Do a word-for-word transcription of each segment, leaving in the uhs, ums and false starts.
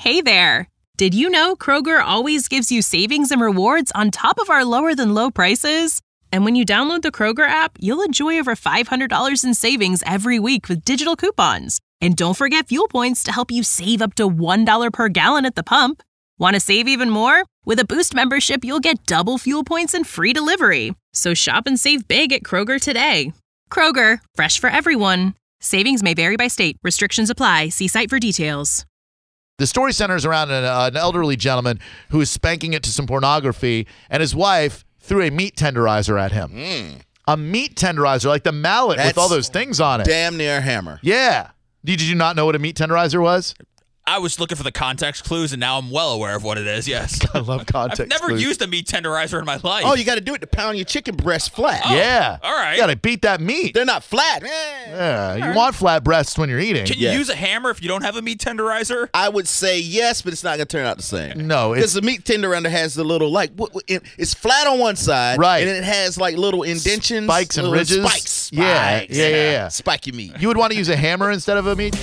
Hey there! Did you know Kroger always gives you savings and rewards on top of our lower-than-low prices? And when you download the Kroger app, you'll enjoy over five hundred dollars in savings every week with digital coupons. And don't forget fuel points to help you save up to one dollar per gallon at the pump. Want to save even more? With a Boost membership, you'll get double fuel points and free delivery. So shop and save big at Kroger today. Kroger, fresh for everyone. Savings may vary by state. Restrictions apply. See site for details. The story centers around an, uh, an elderly gentleman who is spanking it to some pornography, and his wife threw a meat tenderizer at him. Mm. A meat tenderizer, like the mallet That's with all those things on it. Damn near a hammer. Yeah. Did you not know what a meat tenderizer was? I was looking for the context clues, and now I'm well aware of what it is, yes. I love context I've never clues. used a meat tenderizer in my life. Oh, you got to do it to pound your chicken breast flat. Oh, Yeah. all right. You got to beat that meat. They're not flat. Eh. Yeah. You want flat breasts when you're eating. Can you Yes. use a hammer if you don't have a meat tenderizer? I would say yes, but it's not going to turn out the same. No, it's Because the meat tenderizer has the little, like, what- what- it- it's flat on one side. Right. And then it has, like, little indentions. Spikes and little ridges. Spikes. Yeah, Spikes. yeah, yeah, yeah. Spiky meat. You would want to use a hammer instead of a meat?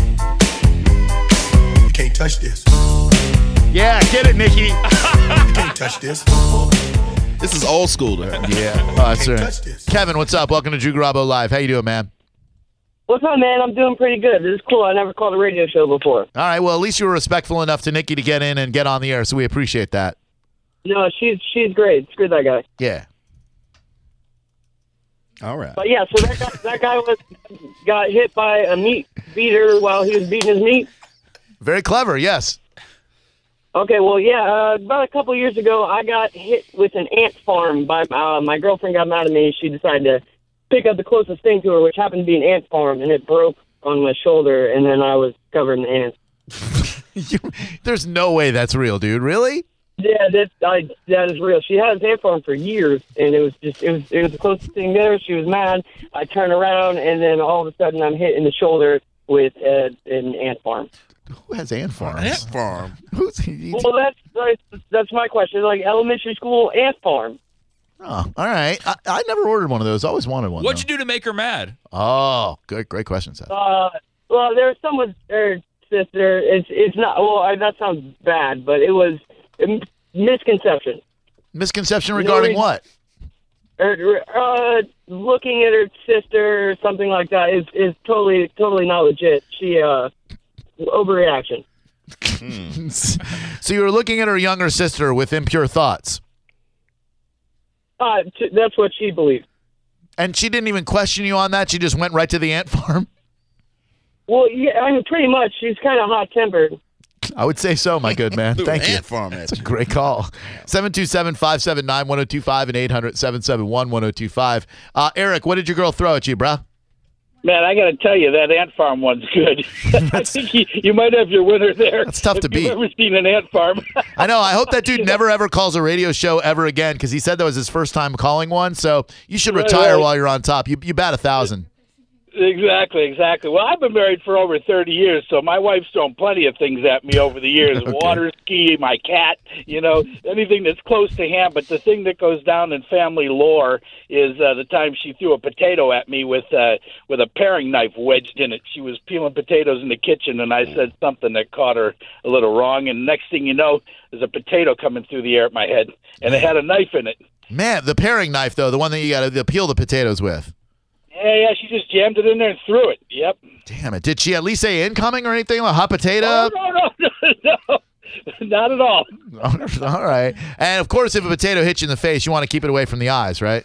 You can't touch this. Yeah, get it, Nikki. You can't touch this. This is old school to her. Yeah. Oh, that's Can't right. touch this. Kevin, what's up? Welcome to Drew Garabo Live. How you doing, man? What's up, man? I'm doing pretty good. This is cool. I never called a radio show before. All right. Well, at least you were respectful enough to Nikki to get in and get on the air, so we appreciate that. No, she's she's great. Screw that guy. Yeah. All right. But yeah, so that guy, that guy was got hit by a meat beater while he was beating his meat. Very clever, yes. Okay, well, yeah, uh, about a couple years ago, I got hit with an ant farm. By uh, my girlfriend got mad at me. She decided to pick up the closest thing to her, which happened to be an ant farm, and it broke on my shoulder, and then I was covered in ants. You, there's no way that's real, dude. Really? Yeah, that I, that is real. She had an ant farm for years, and it was just it was it was the closest thing there. She was mad. I turn around, and then all of a sudden, I'm hit in the shoulder with uh, an ant farm. Who has ant farms? Ant farm. Who's he? Well, that's that's, that's my question. Like elementary school ant farm. Oh, all right. I, I never ordered one of those. I always wanted one. What'd you though. do to make her mad? Oh, good, great question, Seth. Uh, well, there was someone's her sister. It's it's not. Well, I, that sounds bad, but it was a misconception. Misconception You know, regarding we- what? Or, uh, looking at her sister or something like that is is totally totally not legit. She uh, overreaction. So you were looking at her younger sister with impure thoughts, Uh, t- that's what she believed. and she didn't even question you on that. She just went right to the ant farm. Well, yeah, I mean, pretty much. She's kind of hot tempered. I would say so, my good man. Threw Thank an you. ant farm at you. Great call. seven two seven, five seven nine, one oh two five and eight hundred, seven seven one, one oh two five. Uh, Eric, what did your girl throw at you, bruh? Man, I got to tell you, that ant farm one's good. I think you, you might have your winner there. That's tough if to beat. You've ever seen an ant farm? I know. I hope that dude never ever calls a radio show ever again, because he said that was his first time calling one. So you should Right, retire right. while you're on top. You you bat a thousand. Exactly, exactly. Well, I've been married for over thirty years, so my wife's thrown plenty of things at me over the years. Okay. Water ski, my cat, you know, anything that's close to hand. But the thing that goes down in family lore is uh, the time she threw a potato at me with uh, with a paring knife wedged in it. She was peeling potatoes in the kitchen, and I said something that caught her a little wrong. And next thing you know, there's a potato coming through the air at my head, and it had a knife in it. Man, the paring knife, though, the one that you got to peel the potatoes with. Yeah, yeah, she just jammed it in there and threw it. Yep. Damn it. Did she at least say incoming or anything? Like hot potato? Oh, no, no, no, no. Not at all. All right. And, of course, if a potato hits you in the face, you want to keep it away from the eyes, right?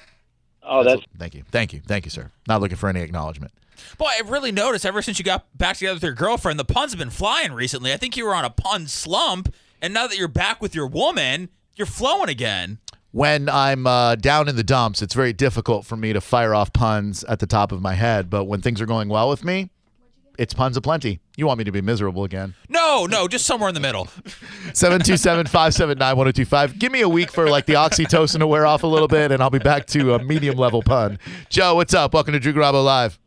Oh, that's... Thank you. Thank you. Thank you, sir. Not looking for any acknowledgement. Boy, I really noticed ever since you got back together with your girlfriend, the puns have been flying recently. I think you were on a pun slump, and now that you're back with your woman, you're flowing again. When I'm uh, down in the dumps, it's very difficult for me to fire off puns at the top of my head. But when things are going well with me, it's puns aplenty. You want me to be miserable again. No, no, just somewhere in the middle. seven two seven, five seven nine, one oh two five. Give me a week for like the oxytocin to wear off a little bit, and I'll be back to a medium level pun. Joe, what's up? Welcome to Drew Garabo Live.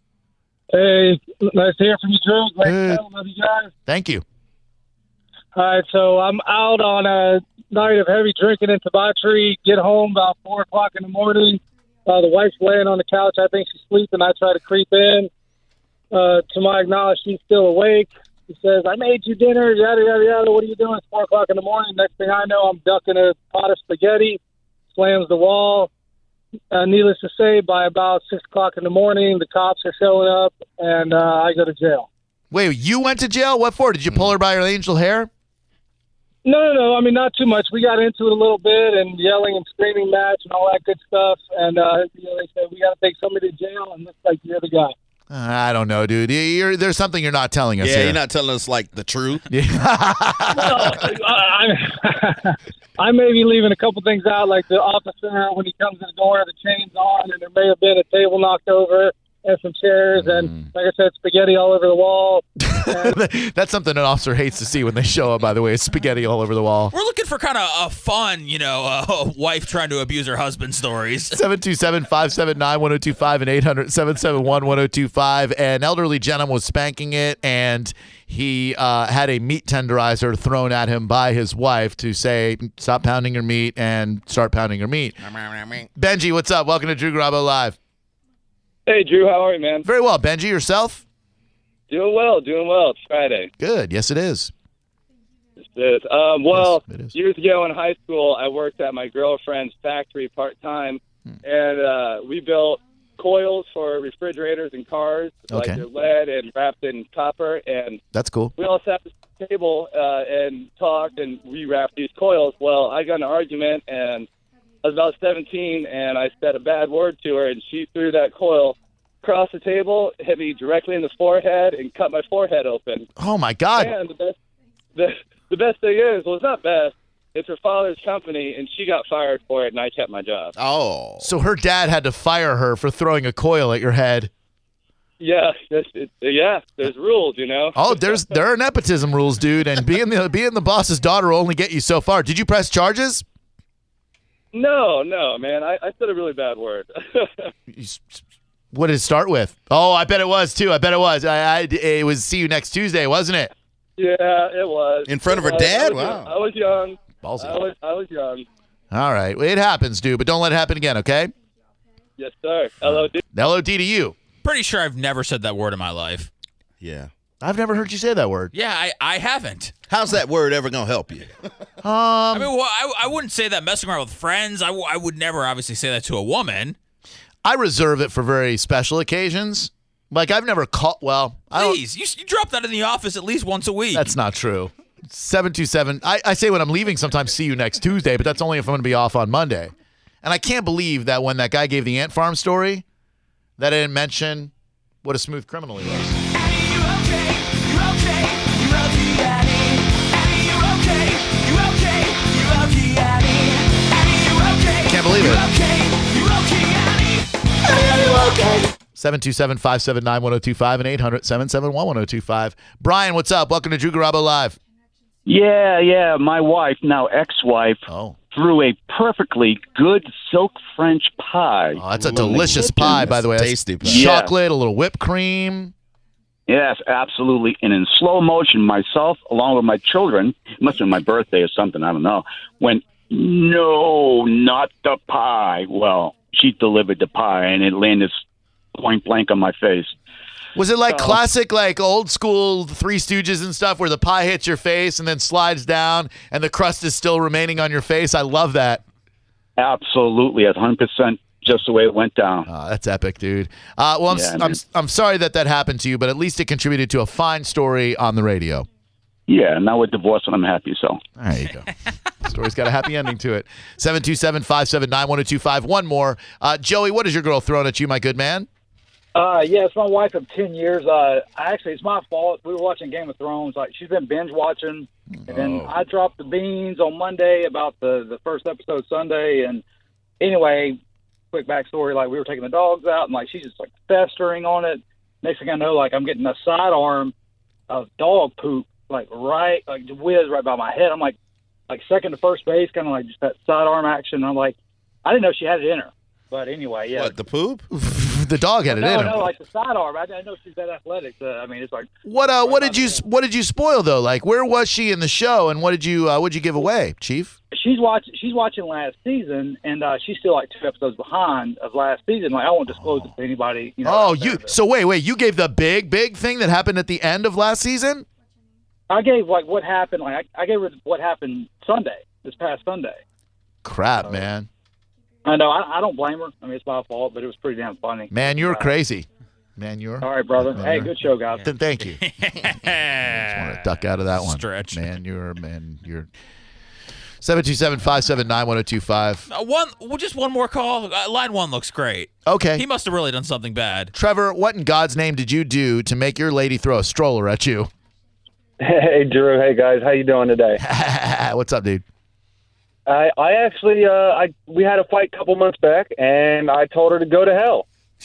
Hey, nice to hear from you, Drew. Great Hey. to love you guys. Thank you. All right, so I'm out on a night of heavy drinking and debauchery. Get home about four o'clock in the morning. Uh, the wife's laying on the couch. I think she's sleeping. I try to creep in. Uh, to my knowledge, she's still awake. He says, I made you dinner, yada, yada, yada. What are you doing? It's four o'clock in the morning. Next thing I know, I'm ducking a pot of spaghetti, slams the wall. Uh, needless to say, by about six o'clock in the morning, the cops are showing up, and uh, I go to jail. Wait, you went to jail? What for? Did you pull her by her angel hair? No, no, no. I mean, not too much. We got into it a little bit and yelling and screaming match and all that good stuff. And uh, you know, they said, we got to take somebody to jail, and looks like you're the guy. Uh, I don't know, dude. You're, there's something you're not telling us Yeah, here. you're not telling us, like, the truth. Well, I, I may be leaving a couple things out, like the officer, when he comes to the door, the chain's on, and there may have been a table knocked over and some chairs, and Mm. like I said, spaghetti all over the wall. That's something an officer hates to see when they show up, by the way, is spaghetti all over the wall. We're looking for kind of a fun, you know, uh, wife trying to abuse her husband stories. seven two seven, five seven nine, one oh two five and eight hundred, seven seven one, one oh two five. An elderly gentleman was spanking it, and he uh, had a meat tenderizer thrown at him by his wife to say, stop pounding your meat and start pounding your meat. Benji, what's up? Welcome to Drew Garabo Live. Hey, Drew, how are you, man? Very well. Benji, yourself? Doing well, doing well. It's Friday. Good. Yes, it is. It's this. Um, well, Yes, it is. years ago in high school, I worked at my girlfriend's factory part-time, Hmm. and uh, we built coils for refrigerators and cars, like Okay. they're lead and wrapped in copper, and That's cool. we all sat at the table uh, and talked and rewrapped these coils. Well, I got in an argument, and I was about seventeen, and I said a bad word to her, and she threw that coil across the table, hit me directly in the forehead, and cut my forehead open. Oh, my God. And the best, the, the best thing is, well, it's not best. It's her father's company, and she got fired for it, and I kept my job. Oh. So her dad had to fire her for throwing a coil at your head. Yeah, it's, it, yeah. There's rules, you know. Oh, there's there are nepotism rules, dude, and being the being the boss's daughter will only get you so far. Did you press charges? No, no, man. I, I said a really bad word. You s- What did it start with? Oh, I bet it was too. I bet it was. I, I it was see you next Tuesday, wasn't it? Yeah, it was. In front of her It was. dad? I was, Wow. I was young. Ballsy. I was, I was young. All right, well, it happens, dude, but don't let it happen again, okay? Yes, sir. L O D. L O D to you. Pretty sure I've never said that word in my life. Yeah. I've never heard you say that word. Yeah, I, I haven't. How's that word ever going to help you? I Um, mean, well, I, I wouldn't say that messing around with friends. I, w- I would never obviously say that to a woman. I reserve it for very special occasions. Like I've never called. Well, I don't. Please, you, you drop that in the office at least once a week. That's not true. seven two seven. I, I say when I'm leaving sometimes see you next Tuesday, but that's only if I'm going to be off on Monday. And I can't believe that when that guy gave the ant farm story, that I didn't mention what a smooth criminal he was. Can't believe it. seven two seven, five seven nine, one oh two five and eight hundred, seven seven one, one oh two five. Brian, what's up? Welcome to Drew Garabo Live. Yeah, yeah. My wife, now ex-wife, Oh. threw a perfectly good silk French pie. Oh, that's a delicious pie, by the way. That's Tasty pie. Yeah. chocolate, a little whipped cream. Yes, absolutely. And in slow motion, myself, along with my children, it must have been my birthday or something, I don't know, went, no, not the pie. Well, she delivered the pie, and it landed point blank on my face. Was it like So- classic, like old school Three Stooges and stuff where the pie hits your face and then slides down and the crust is still remaining on your face? I love that. Absolutely, one hundred percent just the way it went down. Oh, that's epic, dude. Uh, well, I'm, Yeah, I'm, man. I'm sorry that that happened to you, but at least it contributed to a fine story on the radio. Yeah, now we're divorced, and I'm happy, so. There you go. The story's got a happy ending to it. seven two seven, five seven nine, one oh two five. One more. Uh, Joey, what is your girl throwing at you, my good man? Uh, yeah, it's my wife of ten years. Uh, actually, it's my fault. We were watching Game of Thrones. Like, she's been binge watching, and then I dropped the beans on Monday about the the first episode Sunday. And anyway, quick backstory: like, we were taking the dogs out, and like she's just like festering on it. Next thing I know, like I'm getting a sidearm of dog poop, like right, like whiz right by my head. I'm like, like second to first base, kind of like just that sidearm action. I'm like, I didn't know she had it in her. But anyway, yeah. What, the poop? The dog had it no, in no, him. like the sidearm. I didn't know she's that athletic. Uh, I mean, it's like What uh? What did you What did you spoil though? Like, where was she in the show, and what did you uh, What did you give away, Chief? she's watching. She's watching last season, and uh, she's still like two episodes behind of last season. Like I won't disclose it to anybody. You know, Oh, out there, you. but- So wait, wait. You gave the big, big thing that happened at the end of last season. I gave like what happened. Like I, I gave her what happened Sunday, this past Sunday. Crap, So- man. I know. I, I don't blame her. I mean, it's my fault, but it was pretty damn funny. Man, you're Uh, crazy. Man, you're. All right, brother. Man, Hey, you're- good show, guys. Th- Thank you. Just want to duck out of that one. Stretch. Man, you're man, you're. seven two seven, five seven nine, one oh two five. Uh, one, well, just one more call. Uh, line one looks great. Okay. He must have really done something bad. Trevor, what in God's name did you do to make your lady throw a stroller at you? Hey, Drew. Hey, guys. How you doing today? What's up, dude? I, I actually, uh, I we had a fight a couple months back, and I told her to go to hell.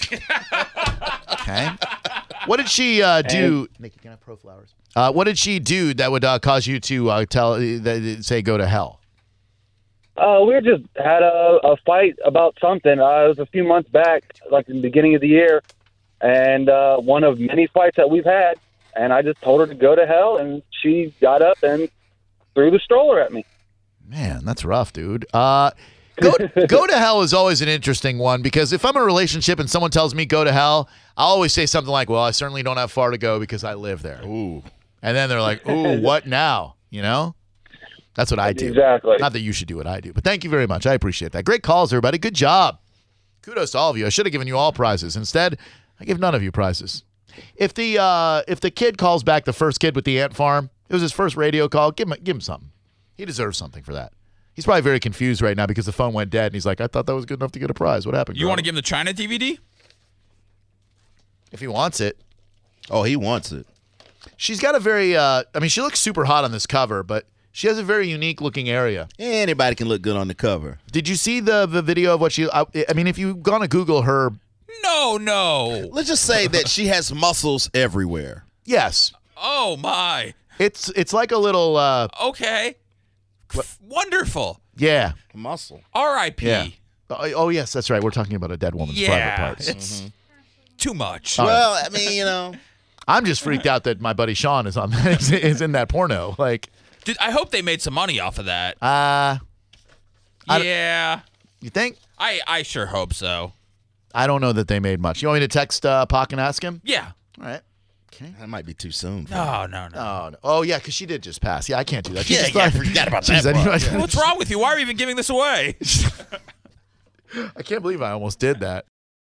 Okay. What did she uh, do? Nikki, can I have pro flowers? Uh, what did she do that would uh, cause you to uh, tell, uh, say, go to hell? Uh, we just had a, a fight about something. Uh, it was a few months back, like in the beginning of the year, and uh, one of many fights that we've had. And I just told her to go to hell, and she got up and threw the stroller at me. Man, that's rough, dude. Uh, go go to hell is always an interesting one because if I'm in a relationship and someone tells me go to hell, I always say something like, "Well, I certainly don't have far to go because I live there." Ooh. And then they're like, "Ooh, what now?" You know? That's what I do. Exactly. Not that you should do what I do, but thank you very much. I appreciate that. Great calls, everybody. Good job. Kudos to all of you. I should have given you all prizes. Instead, I give none of you prizes. If the uh, if the kid calls back, the first kid with the ant farm, it was his first radio call, give him give him something. He deserves something for that. He's probably very confused right now because the phone went dead, and he's like, I thought that was good enough to get a prize. What happened? You want to give him the China D V D? If he wants it. Oh, he wants it. She's got a very, uh, I mean, she looks super hot on this cover, but she has a very unique looking area. Anybody can look good on the cover. Did you see the, the video of what she, I, I mean, if you've gone to Google her. No, no. Let's just say that she has muscles everywhere. Yes. Oh, my. It's it's like a little. Uh, Okay. F- Wonderful. yeah. Muscle. R I P Yeah. Oh, oh, yes, that's right. We're talking about a dead woman's Yeah, private parts. it's too much. All right. Well, I mean, you know. I'm just freaked out that my buddy Sean is on is, is in that porno. Like, Dude, I hope they made some money off of that. uh, I don't- yeah. you think? I, I sure hope so. I don't know that they made much. You want me to text uh, Pac and ask him? Yeah. All right. Okay. That might be too soon. No, no, no. Oh, no. Oh, yeah, because she did just pass. Yeah, I can't do that. She Yeah, just yeah, I thought- forgot about Jeez, that I part. didn't- What's wrong with you? Why are we even giving this away? I can't believe I almost did that.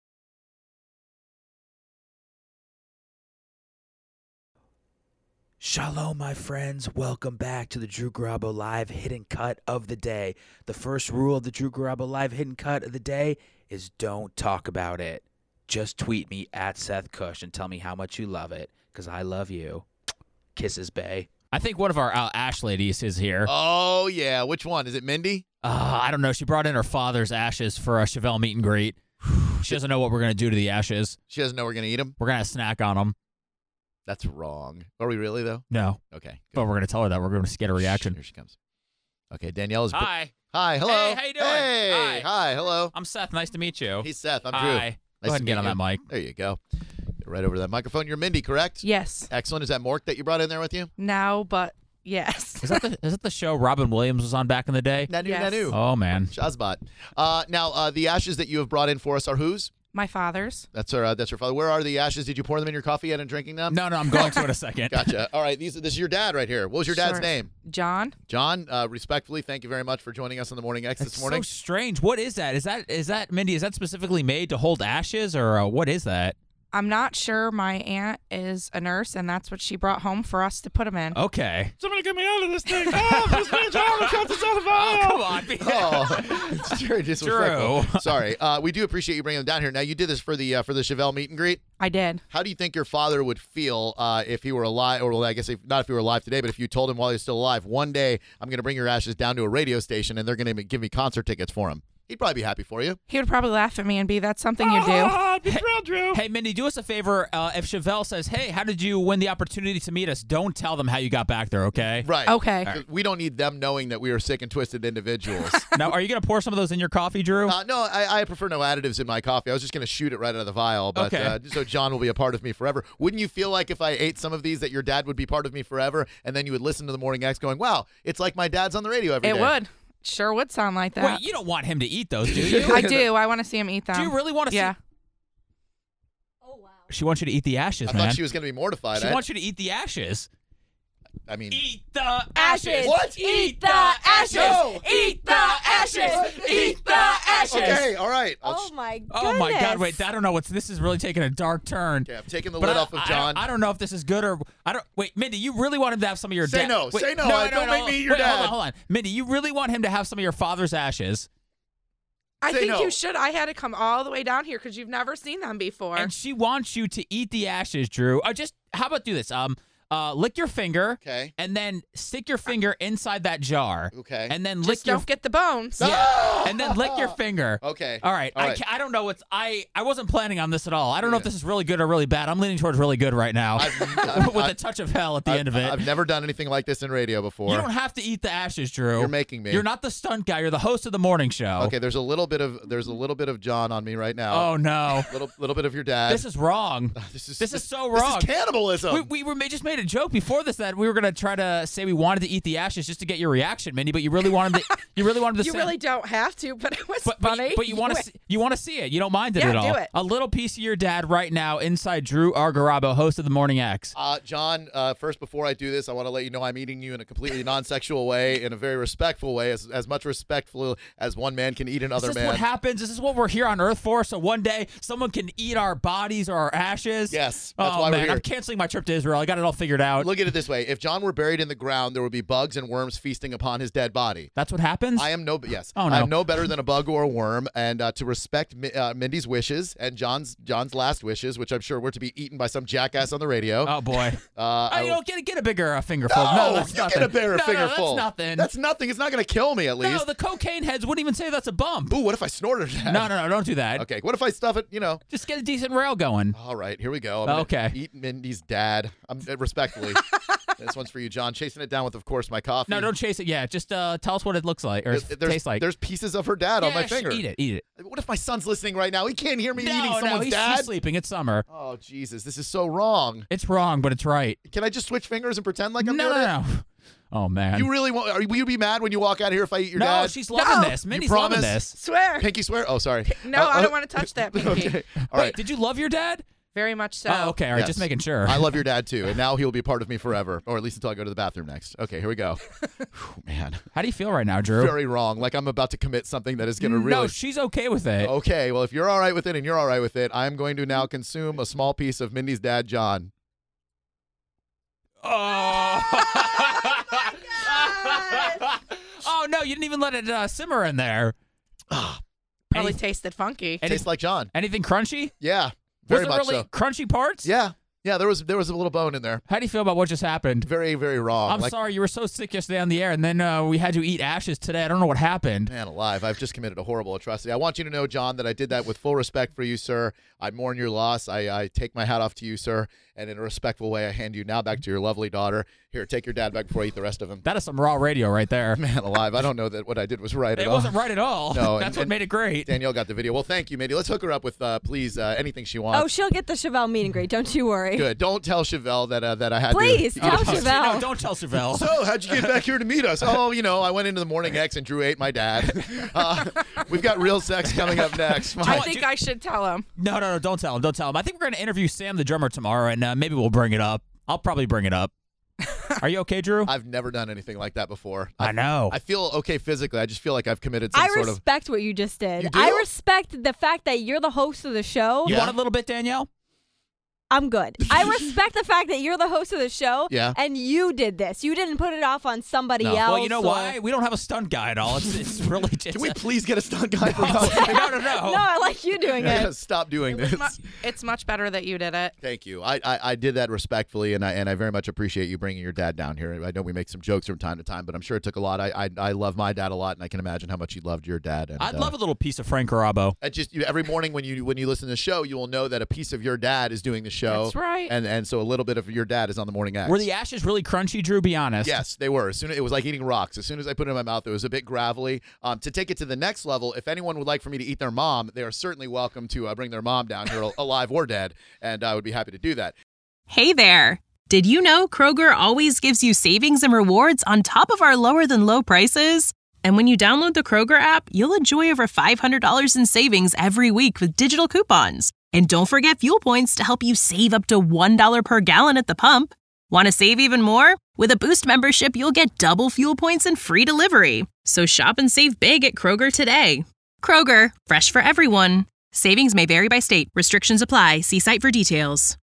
Shalom, my friends. Welcome back to the Drew Garabo Live Hidden Cut of the Day. The first rule of the Drew Garabo Live Hidden Cut of the Day is don't talk about it. Just tweet me at Seth Cush and tell me how much you love it, because I love you. Kisses, bae. I think one of our uh, Ash ladies is here. Oh, yeah. Which one? Is it Mindy? Uh, I don't know. She brought in her father's ashes for a Chevelle meet and greet. She doesn't know what we're going to do to the ashes. She doesn't know we're going to eat them? We're going to snack on them. That's wrong. Are we really, though? No. Okay. But we're going to tell her that. We're going to get a reaction. Here she comes. Okay, Danielle is. Hi. Hi. Hello. Hey, how you doing? Hey. Hi. Hi. Hello. I'm Seth. Nice to meet you. He's Seth. I'm Hi. Drew. Go Nice ahead to and get meet on that you. mic. There you go. Get right over to that microphone. You're Mindy, correct? Yes. Excellent. Is that Mork that you brought in there with you? Now, but yes. Is that the is that the show Robin Williams was on back in the day? Nanu, Yes. Nanu. Oh man. Shazbot. Uh, now, uh, the ashes that you have brought in for us are whose? My father's. That's her. Uh, that's her father. Where are the ashes? Did you pour them in your coffee yet and drinking them? No, no, I'm going to in a second. Gotcha. All right. These. This is your dad right here. What was your dad's Sure. name? John. John. Uh, respectfully, thank you very much for joining us on the Morning X That's this morning. so strange. What is that? Is that is that Mindy? Is that specifically made to hold ashes, or uh, what is that? I'm not sure. My aunt is a nurse, and that's what she brought home for us to put them in. Okay. Somebody get me out of this thing. Oh, this man John shot this out of Oh, come on. Oh, it's very disrespectful. Drew. Sorry. Uh, we do appreciate you bringing them down here. Now, you did this for the uh, for the Chevelle meet and greet. I did. How do you think your father would feel uh, if he were alive, or well, I guess if, not if he were alive today, but if you told him while he was still alive, one day I'm going to bring your ashes down to a radio station and they're going to give me concert tickets for him? He'd probably be happy for you. He would probably laugh at me and be, that's something you do. I'd be thrilled, Drew. Hey, Mindy, do us a favor. Uh, if Chevelle says, hey, how did you win the opportunity to meet us? Don't tell them how you got back there, okay? Right. Okay. We don't need them knowing that we are sick and twisted individuals. Now, are you going to pour some of those in your coffee, Drew? Uh, no, I, I prefer no additives in my coffee. I was just going to shoot it right out of the vial, but Okay. uh, so John will be a part of me forever. Wouldn't you feel like if I ate some of these that your dad would be part of me forever, and then you would listen to the Morning X going, wow, it's like my dad's on the radio every It day. would. Sure would sound like that. Wait, you don't want him to eat those, do you? I do. I want to see him eat them. Do you really want to Yeah. see? She wants you to eat the ashes, I man. thought she was going to be mortified. She I- wants you to eat the ashes. I mean, Eat the Ashes. What? Eat the ashes. No. Eat the ashes. Eat the ashes. Okay, all right. I'll Oh sh- my goodness. Oh my God! Wait, I don't know what's. This is really taking a dark turn. Okay, I've taken the But lid I- off of I John. don't, I don't know if this is good or I don't. Wait, Mindy, you really want him to have some of your Say dad? no, Wait, say no, I- don't make me eat your wait, dad. Hold on, hold on, Mindy, you really want him to have some of your father's ashes? I Say think no. you should. I had to come all the way down here because you've never seen them before. And she wants you to eat the ashes, Drew. Uh, just how about do this? Um, uh, lick your finger. Okay. And then stick your finger inside that jar. Okay. And then Just lick your don't get the bones. yeah. And then lick your finger. Okay. All right. All I, right. ca- I don't know what's I I wasn't planning on this at all. I don't know if Yeah. this is really good or really bad. I'm leaning towards really good right now. I've- I've- with a I've- touch of hell at the I've- end of it. I've never done anything like this in radio before. You don't have to eat the ashes, Drew. You're making me. You're not the stunt guy. You're the host of the morning show. Okay, there's a little bit of there's a little bit of John on me right now. Oh no. Little little bit of your dad. This is wrong. This is This is so this wrong. is cannibalism. We, we were ma- just made a joke before this that we were gonna try to say we wanted to eat the ashes just to get your reaction, Mindy. But you really wanted to. You really wanted to. You say, really don't have to, but it was But, but, funny. you- but you want to. You want to see it. You don't mind it Yeah, at all. do it. A little piece of your dad right now inside Drew Argarabo, host of the Morning X. Uh, John, uh, first, before I do this, I want to let you know I'm eating you in a completely non-sexual way, in a very respectful way, as as much respectful as one man can eat another Is this man. what happens? Is this what we're here on Earth for? So one day someone can eat our bodies or our ashes? Yes, that's oh, why we're man, here. I'm canceling my trip to Israel. I got it all figured out. Look at it this way: if John were buried in the ground, there would be bugs and worms feasting upon his dead body. That's what happens? I am no yes. Oh, no. I am no better than a bug or a worm, and uh, to respect Mi- uh, Mindy's wishes and John's John's last wishes, which I'm sure were to be eaten by some jackass on the radio. Oh boy! Uh, Oh, I you will- know, get get a bigger uh, fingerful. no, No, that's you nothing. get a bigger no, fingerful. No, that's nothing. That's nothing. It's not going to kill me, at least. No, the cocaine heads wouldn't even say that's a bump. Ooh, what if I snorted that? No, no, no, don't do that. Okay, what if I stuff it? You know. Just get a decent rail going. All right, here we go. I'm gonna Okay. Eat Mindy's dad. I'm uh, respectfully. This one's for you, John. Chasing it down with, of course, my coffee. No, don't chase it yet. Just uh, tell us what it looks like or There's, there's, tastes like. there's pieces of her dad on Yeah, my sh- finger. Eat it, eat it. What if my son's listening right now? He can't hear me no, eating no, someone's he's, dad. he's sleeping. It's summer. Oh, Jesus, this is so wrong. It's wrong, but it's right. Can I just switch fingers and pretend like I'm no, doing no, it? no. Oh man. You really want? Are, will you be mad when you walk out of here if I eat your no, dad? she's loving No. this. You Mindy's loving promise? this. Swear. Pinky swear? Oh, sorry. No, Uh, I uh, don't want to touch that, Pinky. Okay. All Wait, right. did you love your dad? Very much so. Oh, okay. All right, Yes. just making sure. I love your dad too, and now he'll be a part of me forever, or at least until I go to the bathroom next. Okay, here we go. Whew, man, How do you feel right now, Drew? very wrong. Like I'm about to commit something that is going to No, really. she's okay with it. Okay, well, if you're all right with it and you're all right with it, I'm going to now consume a small piece of Mindy's dad, John. Oh. Oh no, you didn't even let it uh, simmer in there. Probably Any- tasted funky. any- Tastes like John. Anything crunchy? Yeah, very Was it much really so. crunchy parts? Yeah, yeah. There was there was a little bone in there. How do you feel about what just happened? Very very wrong. I'm like, sorry, you were so sick yesterday on the air, and then uh, we had to eat ashes today. I don't know what happened. Man alive, I've just committed a horrible atrocity. I want you to know, John, that I did that with full respect for you, sir. I mourn your loss. I, I take my hat off to you, sir. And in a respectful way, I hand you now back to your lovely daughter. Here, take your dad back before I eat the rest of him. That is some raw radio right there. Man alive, I don't know that what I did was right It at all. wasn't right at all. No, That's and- what and made it great. Danielle got the video. Well, thank you, Mindy. Let's hook her up with, uh, please, uh, anything she wants. Oh, she'll get the Chevelle meet and greet. Don't you worry. Good. Don't tell Chevelle that uh, that I had Please to. tell Oh, Chevelle. No, don't tell Chevelle. So, how'd you get back here to meet us? Oh, you know, I went into the Morning X and Drew ate my dad. Uh, we've got real sex coming up next. I think I should tell him. No, no, no, don't tell him. Don't tell him. I think we're going to interview Sam the drummer tomorrow, and uh, maybe we'll bring it up. I'll probably bring it up. Are you okay, Drew? I've never done anything like that before. I know. I feel okay physically. I just feel like I've committed some I sort of. respect what you just did. You do? I respect the fact that you're the host of the show. You Yeah. want a little bit, Danielle? I'm good. I respect the fact that you're the host of the show. Yeah. And you did this. You didn't put it off on somebody No. else. Well, you know or- why? We don't have a stunt guy at all. It's, it's really just. Can we please get a stunt guy for no, no, no, no. No, I like you doing it. Stop doing this. Mu- It's much better that you did it. Thank you. I, I I did that respectfully, and I and I very much appreciate you bringing your dad down here. I know we make some jokes from time to time, but I'm sure it took a lot. I I, I love my dad a lot, and I can imagine how much he loved your dad. And, I'd uh, love a little piece of Frank Garabo. I just you, every morning when you when you listen to the show, you will know that a piece of your dad is doing the show. That's right. And and so a little bit of your dad is on the Morning X. Were the ashes really crunchy, Drew? Be honest. Yes, they were. As soon as, it was like eating rocks. As soon as I put it in my mouth, it was a bit gravelly. Um, to take it to the next level, if anyone would like for me to eat their mom, they are certainly welcome to uh, bring their mom down here, alive or dead, and I would be happy to do that. Hey there. Did you know Kroger always gives you savings and rewards on top of our lower than low prices? And when you download the Kroger app, you'll enjoy over five hundred dollars in savings every week with digital coupons. And don't forget fuel points to help you save up to one dollar per gallon at the pump. Want to save even more? With a Boost membership, you'll get double fuel points and free delivery. So shop and save big at Kroger today. Kroger, fresh for everyone. Savings may vary by state. Restrictions apply. See site for details.